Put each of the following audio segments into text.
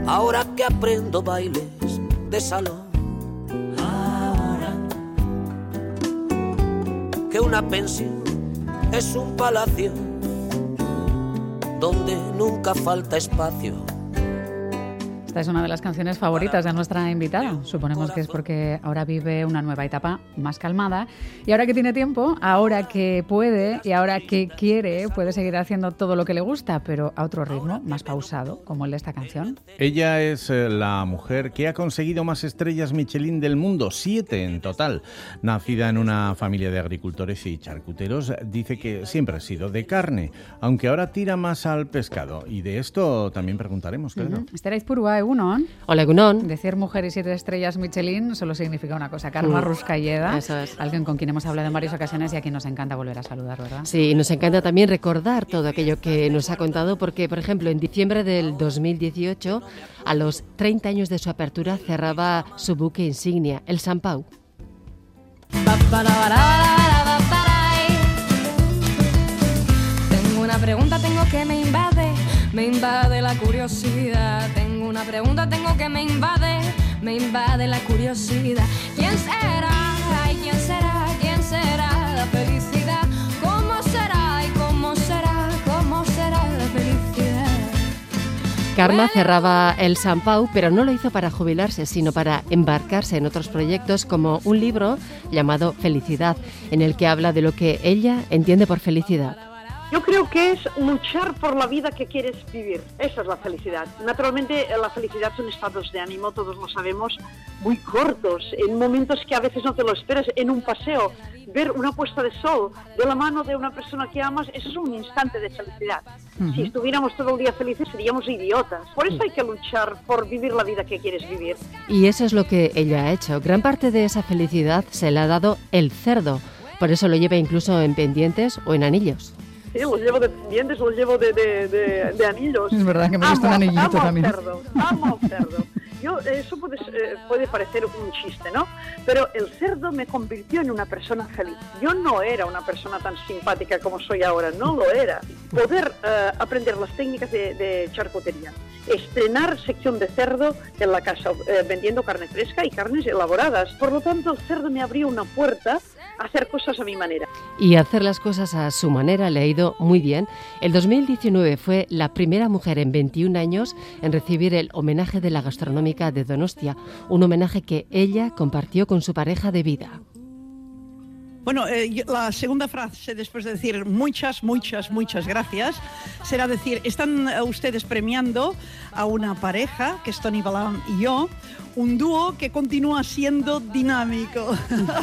ahora que aprendo bailes de salón. Ahora que una pensión es un palacio donde nunca falta espacio. Esta es una de las canciones favoritas de nuestra invitada. Suponemos que es porque ahora vive una nueva etapa más calmada y ahora que tiene tiempo, ahora que puede y ahora que quiere, puede seguir haciendo todo lo que le gusta, pero a otro ritmo, más pausado, como el de esta canción. Ella es la mujer que ha conseguido más estrellas Michelin del mundo, 7 en total. Nacida en una familia de agricultores y charcuteros, dice que siempre ha sido de carne, aunque ahora tira más al pescado. Y de esto también preguntaremos, claro. Esther Aizpurua, Egunon. Hola, Egunon. Decir mujer y 7 estrellas Michelin solo significa una cosa. Karma Ruscalleda, Eso es. alguien con quien hemos hablado en varias ocasiones y a quien nos encanta volver a saludar, ¿verdad? Sí, nos encanta también recordar todo aquello que nos ha contado porque, por ejemplo, en diciembre del 2018, a los 30 años de su apertura, cerraba su buque insignia, el San Pau. Tengo una pregunta, tengo que me invade la curiosidad. Tengo una pregunta, tengo que me invade la curiosidad. ¿Quién será? Ay, ¿quién será? ¿Quién será la felicidad? ¿Cómo será? ¿Y cómo será? ¿Cómo será la felicidad? Karma cerraba el San Pau, pero no lo hizo para jubilarse, sino para embarcarse en otros proyectos como un libro llamado Felicidad, en el que habla de lo que ella entiende por felicidad. Yo creo que es luchar por la vida que quieres vivir. Esa es la felicidad. Naturalmente, la felicidad son estados de ánimo, todos lo sabemos, muy cortos, en momentos que a veces no te lo esperas, en un paseo, ver una puesta de sol de la mano de una persona que amas, eso es un instante de felicidad. Si estuviéramos todo el día felices, seríamos idiotas. Por eso hay que luchar por vivir la vida que quieres vivir. Y eso es lo que ella ha hecho. Gran parte de esa felicidad se la ha dado el cerdo. Por eso lo lleva incluso en pendientes o en anillos. Sí, los llevo de pendientes, los llevo de anillos. Es verdad que me gusta un anillito también. Amo al cerdo. Eso puede parecer un chiste, ¿no? Pero el cerdo me convirtió en una persona feliz. Yo no era una persona tan simpática como soy ahora, no lo era. Poder aprender las técnicas de charcutería, estrenar sección de cerdo en la casa, vendiendo carne fresca y carnes elaboradas. Por lo tanto, el cerdo me abrió una puerta a hacer cosas a mi manera. Y hacer las cosas a su manera le ha ido muy bien. El 2019 fue la primera mujer en 21 años en recibir el homenaje de la Gastronómica de Donostia, un homenaje que ella compartió con su pareja de vida. Bueno, la segunda frase, después de decir muchas gracias, será decir, están ustedes premiando a una pareja, que es Toni Balam y yo, un dúo que continúa siendo dinámico.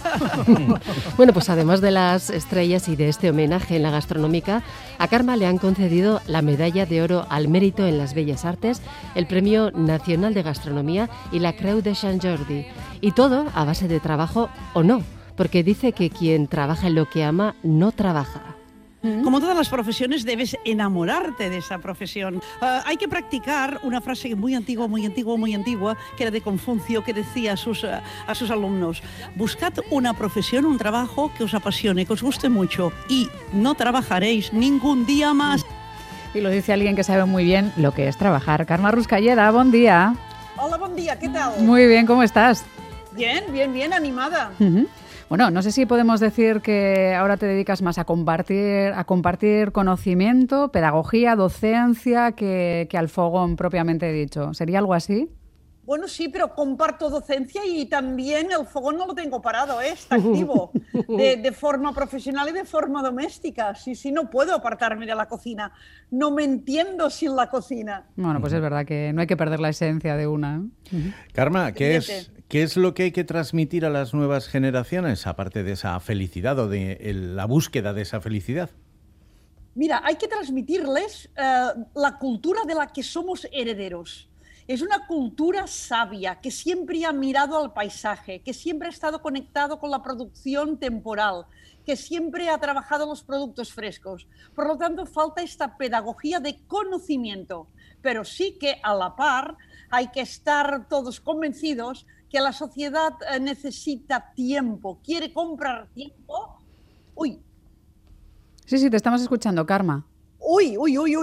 Bueno, pues además de las estrellas y de este homenaje en la Gastronómica, a Karma le han concedido la Medalla de Oro al Mérito en las Bellas Artes, el Premio Nacional de Gastronomía y la Creu de Sant Jordi. Y todo a base de trabajo o no, porque dice que quien trabaja en lo que ama no trabaja. Como todas las profesiones, debes enamorarte de esa profesión. Hay que practicar una frase muy antigua, que era de Confucio, que decía a sus alumnos: buscad una profesión, un trabajo que os apasione, que os guste mucho, y no trabajaréis ningún día más. Y lo dice alguien que sabe muy bien lo que es trabajar. Karma Ruscalleda, buen día. Hola, buen día, ¿qué tal? Muy bien, ¿cómo estás? Bien, animada. Bueno, no sé si podemos decir que ahora te dedicas más a compartir conocimiento, pedagogía, docencia, que al fogón propiamente dicho. ¿Sería algo así? Bueno, sí, pero comparto docencia y también el fogón no lo tengo parado, está activo, de forma profesional y de forma doméstica. Sí, no puedo apartarme de la cocina. No me entiendo sin la cocina. Bueno, pues es verdad que no hay que perder la esencia de una. Karma, ¿qué es lo que hay que transmitir a las nuevas generaciones, aparte de esa felicidad o de la búsqueda de esa felicidad? Mira, hay que transmitirles la cultura de la que somos herederos. Es una cultura sabia que siempre ha mirado al paisaje, que siempre ha estado conectado con la producción temporal, que siempre ha trabajado los productos frescos. Por lo tanto, falta esta pedagogía de conocimiento, pero sí que a la par hay que estar todos convencidos que la sociedad necesita tiempo, quiere comprar tiempo. Uy. Sí, te estamos escuchando, Karma. Uy.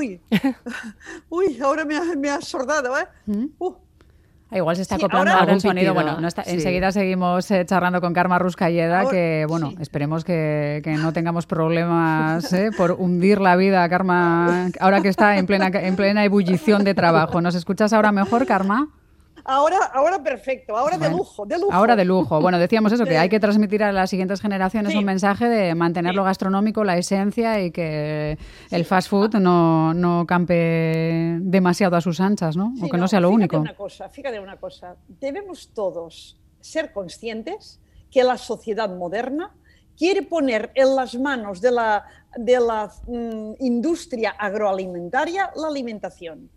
Uy, ahora me ha sordado, ¿eh? Igual se está Sí, acoplando ahora- algún sonido. Ahora Bueno, no está, sí. enseguida seguimos charlando con Karma Ruscalleda, Ahora- que bueno, sí. esperemos que no tengamos problemas por hundir la vida, Karma, ahora que está en plena ebullición de trabajo. ¿Nos escuchas ahora mejor, Karma? Ahora perfecto, ahora Bueno, de lujo, de lujo. Ahora de lujo. Bueno, decíamos eso, que Sí. hay que transmitir a las siguientes generaciones Sí. un mensaje de mantener lo gastronómico, la esencia, y que el fast food no campe demasiado a sus anchas, ¿no? Sí, O que no sea lo único. Fíjate una cosa, debemos todos ser conscientes que la sociedad moderna quiere poner en las manos de la industria agroalimentaria la alimentación.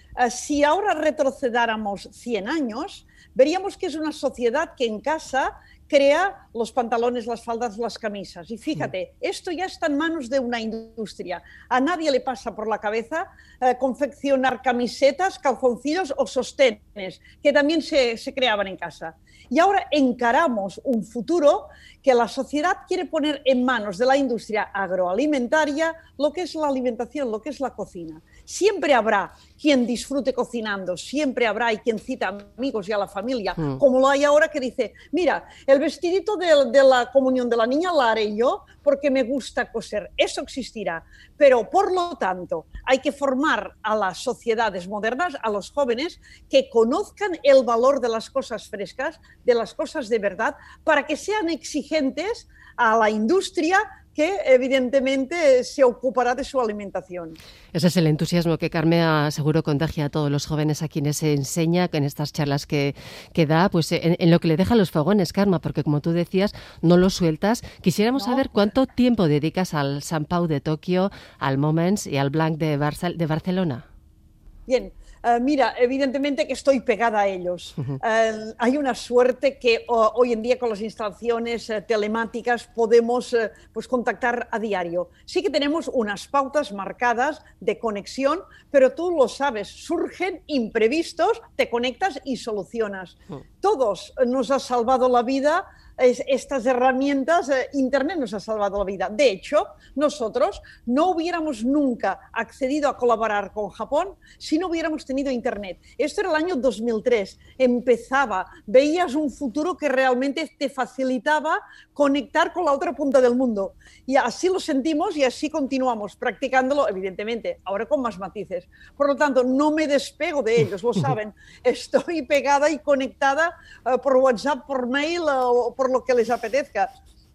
Si ahora retrocedáramos 100 años, veríamos que es una sociedad que en casa crea los pantalones, las faldas, las camisas. Y fíjate, esto ya está en manos de una industria. A nadie le pasa por la cabeza confeccionar camisetas, calzoncillos o sostenes, que también se creaban en casa. Y ahora encaramos un futuro que la sociedad quiere poner en manos de la industria agroalimentaria lo que es la alimentación, lo que es la cocina. Siempre habrá quien disfrute cocinando, siempre habrá y quien cita amigos y a la familia, como lo hay ahora, que dice, mira, el vestidito de la comunión de la niña la haré yo porque me gusta coser. Eso existirá, pero por lo tanto hay que formar a las sociedades modernas, a los jóvenes, que conozcan el valor de las cosas frescas, de las cosas de verdad, para que sean exigentes a la industria que evidentemente se ocupará de su alimentación. Ese es el entusiasmo que Carmea seguro contagia a todos los jóvenes a quienes se enseña en estas charlas que da, pues en lo que le deja los fogones, Karma, porque como tú decías, no lo sueltas. Quisiéramos saber cuánto tiempo dedicas al Sant Pau de Tokio, al Moments y al Blanc de Barcelona. Bien, mira, evidentemente que estoy pegada a ellos. Hay una suerte que hoy en día con las instalaciones telemáticas podemos pues contactar a diario. Sí que tenemos unas pautas marcadas de conexión, pero tú lo sabes, surgen imprevistos, te conectas y solucionas. Todos nos ha salvado la vida. Estas herramientas, Internet nos ha salvado la vida. De hecho, nosotros no hubiéramos nunca accedido a colaborar con Japón si no hubiéramos tenido Internet. Esto era el año 2003, empezaba, veías un futuro que realmente te facilitaba conectar con la otra punta del mundo. Y así lo sentimos y así continuamos practicándolo, evidentemente, ahora con más matices. Por lo tanto, no me despego de ellos, lo saben. Estoy pegada y conectada por WhatsApp, por mail o por lo que les apetezca.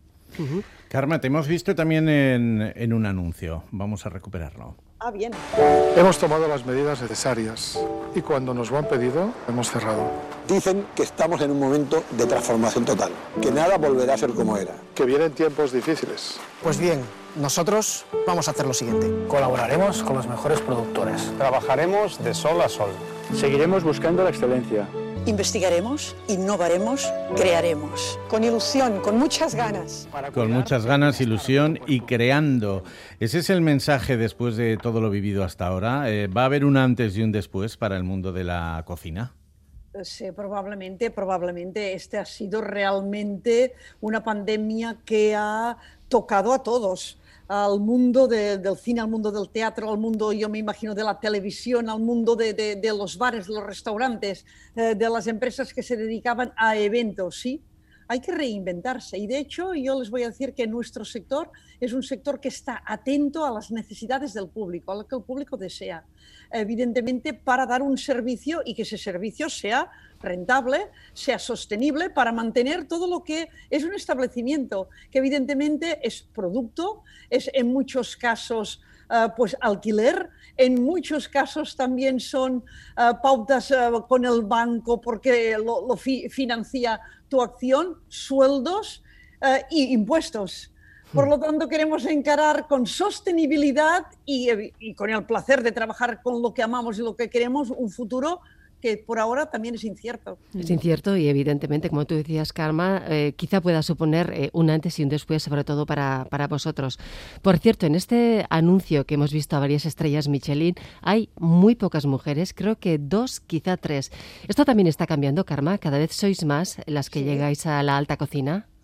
Karma, te hemos visto también en un anuncio. Vamos a recuperarlo. Ah, bien. Hemos tomado las medidas necesarias y cuando nos lo han pedido, hemos cerrado. Dicen que estamos en un momento de transformación total, que nada volverá a ser como era. Que vienen tiempos difíciles. Pues bien, nosotros vamos a hacer lo siguiente. Colaboraremos con los mejores productores. Trabajaremos de sol a sol. Seguiremos buscando la excelencia. Investigaremos, innovaremos, crearemos. Con ilusión, con muchas ganas. Con muchas ganas, ilusión y creando. Ese es el mensaje después de todo lo vivido hasta ahora. ¿Va a haber un antes y un después para el mundo de la cocina? Sí, probablemente. Este ha sido realmente una pandemia que ha tocado a todos. Al mundo del cine, al mundo del teatro, al mundo, yo me imagino, de la televisión, al mundo de los bares, de los restaurantes, de las empresas que se dedicaban a eventos, ¿sí? Hay que reinventarse y de hecho yo les voy a decir que nuestro sector es un sector que está atento a las necesidades del público, a lo que el público desea, evidentemente para dar un servicio y que ese servicio sea rentable, sea sostenible para mantener todo lo que es un establecimiento, que evidentemente es producto, es en muchos casos pues alquiler, en muchos casos también son pautas con el banco porque lo financia tu acción, sueldos y impuestos. Por lo tanto, queremos encarar con sostenibilidad y con el placer de trabajar con lo que amamos y lo que queremos un futuro que por ahora también es incierto. Es incierto y evidentemente, como tú decías, Karma, quizá pueda suponer un antes y un después, sobre todo para vosotros. Por cierto, en este anuncio que hemos visto a varias estrellas Michelin, hay muy pocas mujeres, creo que 2, quizá 3. ¿Esto también está cambiando, Karma? ¿Cada vez sois más las que llegáis a la alta cocina?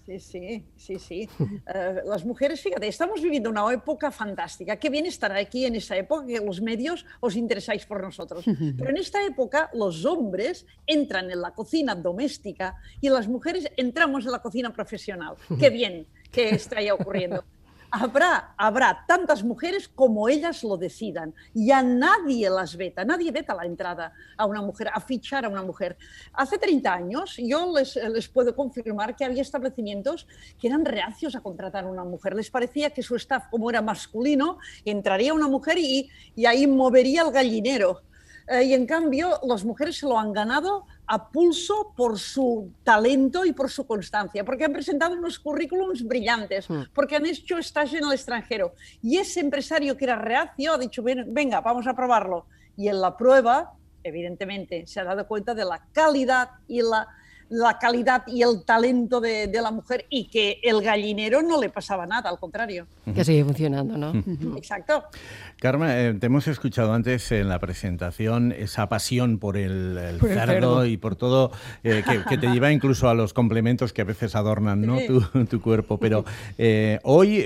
Sí. Las mujeres, fíjate, estamos viviendo una época fantástica. Qué bien estar aquí en esa época, que los medios os interesáis por nosotros. Pero en esta época los hombres entran en la cocina doméstica y las mujeres entramos en la cocina profesional. Qué bien que está ya ocurriendo. Habrá tantas mujeres como ellas lo decidan. Ya nadie veta la entrada a una mujer, a fichar a una mujer. Hace 30 años yo les puedo confirmar que había establecimientos que eran reacios a contratar a una mujer. Les parecía que su staff, como era masculino, entraría una mujer y ahí movería el gallinero. Y en cambio, las mujeres se lo han ganado a pulso por su talento y por su constancia, porque han presentado unos currículums brillantes, porque han hecho estage en el extranjero. Y ese empresario que era reacio ha dicho, venga, vamos a probarlo. Y en la prueba, evidentemente, se ha dado cuenta de la calidad y el talento de la mujer, y que el gallinero no le pasaba nada, al contrario. Que sigue funcionando, ¿no? Exacto. Carmen, te hemos escuchado antes en la presentación esa pasión por el cerdo y por todo, que te lleva incluso a los complementos que a veces adornan, ¿no? tu cuerpo. Pero hoy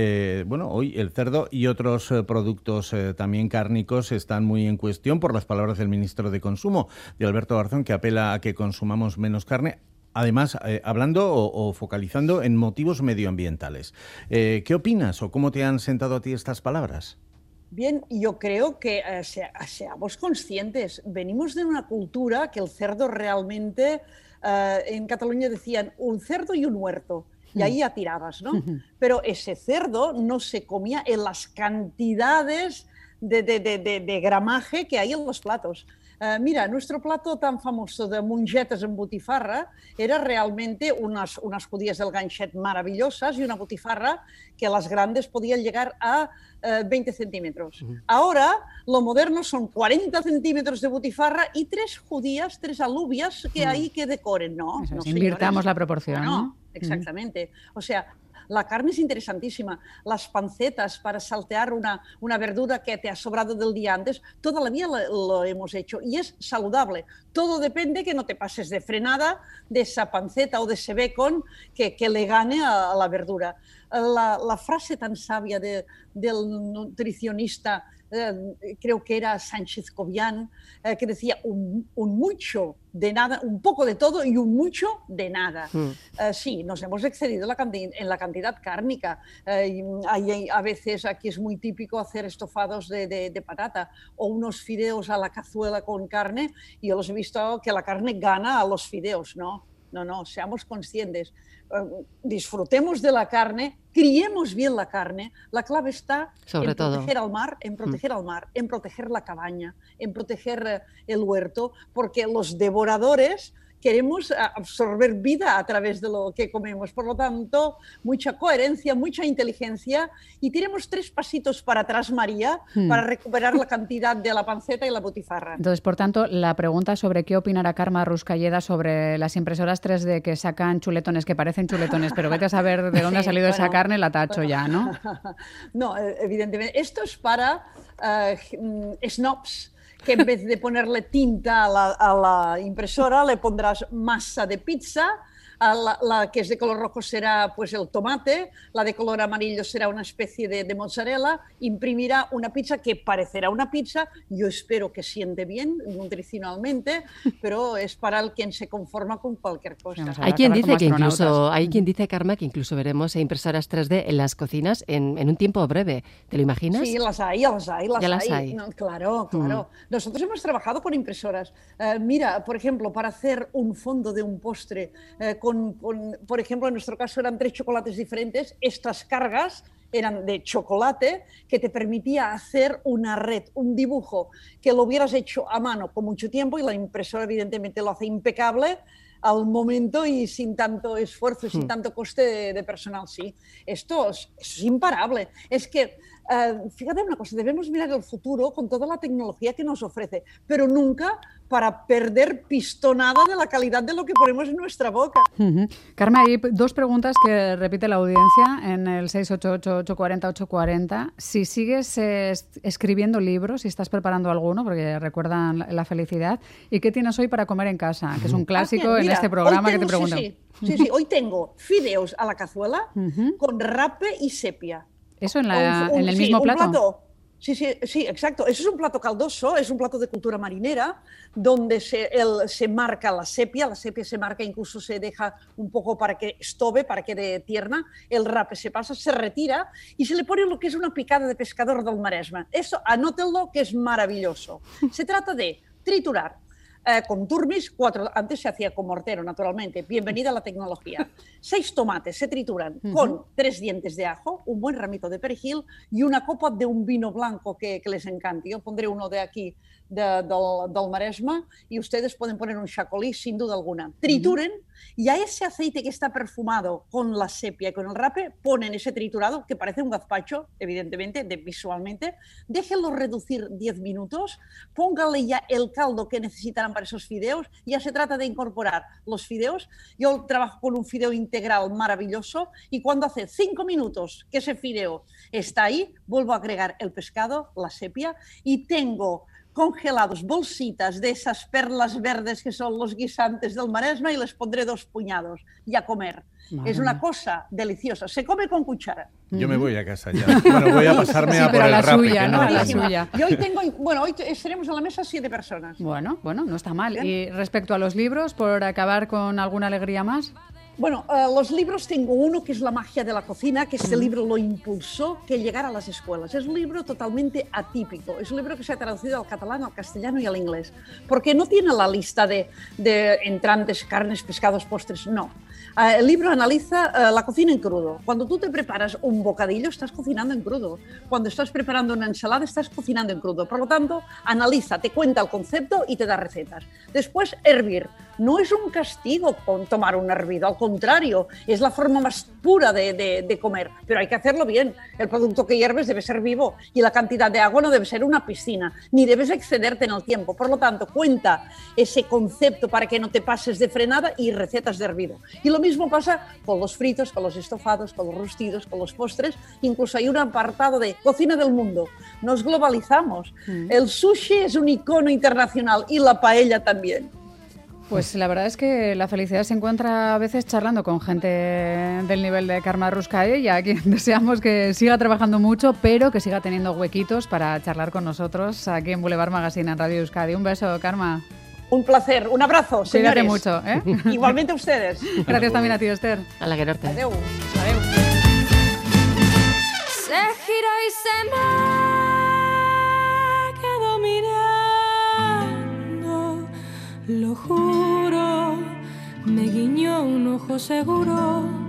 el cerdo y otros productos también cárnicos están muy en cuestión por las palabras del ministro de Consumo, de Alberto Garzón, que apela a que consumamos menos carne. Además, hablando o focalizando en motivos medioambientales. ¿Qué opinas o cómo te han sentado a ti estas palabras? Bien, yo creo que seamos conscientes. Venimos de una cultura que el cerdo realmente, en Cataluña decían un cerdo y un huerto, y ahí ya tirabas, ¿no? Pero ese cerdo no se comía en las cantidades de gramaje que hay en los platos. Mira, nuestro plato tan famoso de mongetes en botifarra era realmente unas judías del ganchet maravillosas y una botifarra que las grandes podían llegar a 20 centímetros. Ahora, lo moderno son 40 centímetros de botifarra y 3 alubias que hay que decoren, ¿no? No, invirtamos la proporción, ¿no? Exactamente. O sea, la carne es interesantísima. Las pancetas para saltear una verdura que te ha sobrado del día antes, toda la vida lo hemos hecho y es saludable. Todo depende que no te pases de frenada de esa panceta o de ese bacon que le gane a la verdura. La frase tan sabia del nutricionista, creo que era Sánchez Cobian, que decía un mucho de nada, un poco de todo y un mucho de nada. Sí, nos hemos excedido en la cantidad cárnica. A veces aquí es muy típico hacer estofados de patata o unos fideos a la cazuela con carne, y yo los he visto que la carne gana a los fideos, ¿no? No, seamos conscientes. Disfrutemos de la carne, criemos bien la carne. La clave está en proteger al mar, en proteger la cabaña, en proteger el huerto, porque los devoradores queremos absorber vida a través de lo que comemos. Por lo tanto, mucha coherencia, mucha inteligencia, y tiremos 3 pasitos para atrás, María, para recuperar la cantidad de la panceta y la botifarra. Entonces, por tanto, la pregunta sobre qué opinará Carme Ruscalleda sobre las impresoras 3D que sacan chuletones, que parecen chuletones, pero vete a saber de dónde ha salido esa carne, la tacho ya, ¿no? No, evidentemente. Esto es para snobs, que en vez de ponerle tinta a la impresora, le pondrás masa de pizza. La que es de color rojo será pues el tomate, la de color amarillo será una especie de mozzarella. Imprimirá una pizza que parecerá una pizza. Yo espero que siente bien nutricionalmente, pero es para el quien se conforma con cualquier cosa. Hay quien dice, Carme, que incluso veremos impresoras 3D en las cocinas en un tiempo breve. ¿Te lo imaginas? Sí, las hay. No, claro. Nosotros hemos trabajado con impresoras. Mira, por ejemplo, para hacer un fondo de un postre, por ejemplo, en nuestro caso eran 3 chocolates diferentes. Estas cargas eran de chocolate, que te permitía hacer una red, un dibujo que lo hubieras hecho a mano con mucho tiempo, y la impresora evidentemente lo hace impecable al momento y sin tanto esfuerzo y sin tanto coste de personal. Sí, esto es imparable. Es que, fíjate una cosa, debemos mirar el futuro con toda la tecnología que nos ofrece, pero nunca para perder pistonada de la calidad de lo que ponemos en nuestra boca. Carme, hay 2 preguntas que repite la audiencia en el 688-840-840. Si sigues escribiendo libros, si estás preparando alguno, porque recuerdan la felicidad, ¿y qué tienes hoy para comer en casa? Que es un clásico en en este programa que te pregunto. Sí, hoy tengo fideos a la cazuela con rape y sepia. ¿Eso en el mismo plato? Sí, exacto. Eso es un plato caldoso, es un plato de cultura marinera, donde se marca la sepia se marca, incluso se deja un poco para que estove, para que quede tierna, el rape se pasa, se retira y se le pone lo que es una picada de pescador del Maresme. Eso, anótenlo, que es maravilloso. Se trata de triturar con turmis, antes se hacía con mortero, naturalmente, bienvenida a la tecnología. 6 tomates se trituran con 3 dientes de ajo, un buen ramito de perejil y una copa de un vino blanco que les encante. Yo pondré uno de aquí, del Maresme, y ustedes pueden poner un chacolí, sin duda alguna. Trituren y a ese aceite que está perfumado con la sepia y con el rape, ponen ese triturado, que parece un gazpacho, evidentemente, visualmente, déjenlo reducir 10 minutos, pónganle ya el caldo que necesitarán para esos fideos. Ya se trata de incorporar los fideos. Yo trabajo con un fideo integral maravilloso y cuando hace 5 minutos que ese fideo está ahí, vuelvo a agregar el pescado, la sepia, y tengo congelados bolsitas de esas perlas verdes que son los guisantes del Maresme y les pondré 2 puñados y a comer. Es una cosa deliciosa. Se come con cuchara. Yo me voy a casa ya. Bueno, voy a pasarme a por el rape. Suya, ¿no? A la suya. Y hoy estaremos en la mesa 7 personas. Bueno, no está mal. ¿Bien? Y respecto a los libros, por acabar con alguna alegría más. Bueno, los libros, tengo uno que es La magia de la cocina, que este libro lo impulsó que llegara a las escuelas. Es un libro totalmente atípico, es un libro que se ha traducido al catalán, al castellano y al inglés, porque no tiene la lista de entrantes, carnes, pescados, postres, no. El libro analiza la cocina en crudo. Cuando tú te preparas un bocadillo, estás cocinando en crudo. Cuando estás preparando una ensalada, estás cocinando en crudo. Por lo tanto, analiza, te cuenta el concepto y te da recetas. Después, hervir. No es un castigo con tomar un hervido, al contrario, es la forma más pura de comer, pero hay que hacerlo bien. El producto que hierves debe ser vivo y la cantidad de agua no debe ser una piscina, ni debes excederte en el tiempo. Por lo tanto, cuenta ese concepto para que no te pases de frenada y recetas de hervido. Y lo mismo pasa con los fritos, con los estofados, con los rostidos, con los postres. Incluso hay un apartado de cocina del mundo. Nos globalizamos. El sushi es un icono internacional y la paella también. Pues la verdad es que la felicidad se encuentra a veces charlando con gente del nivel de Carme Ruscae, y a quien deseamos que siga trabajando mucho, pero que siga teniendo huequitos para charlar con nosotros aquí en Boulevard Magazine, en Radio Euskadi. Un beso, Carme. Un placer, un abrazo, señores. Cuídate mucho, ¿eh? Igualmente a ustedes. Gracias también a ti, Esther. A la Gerarte. Adeu. Adeu. Se gira y se me quedó mirando, lo juro, me guiñó un ojo seguro.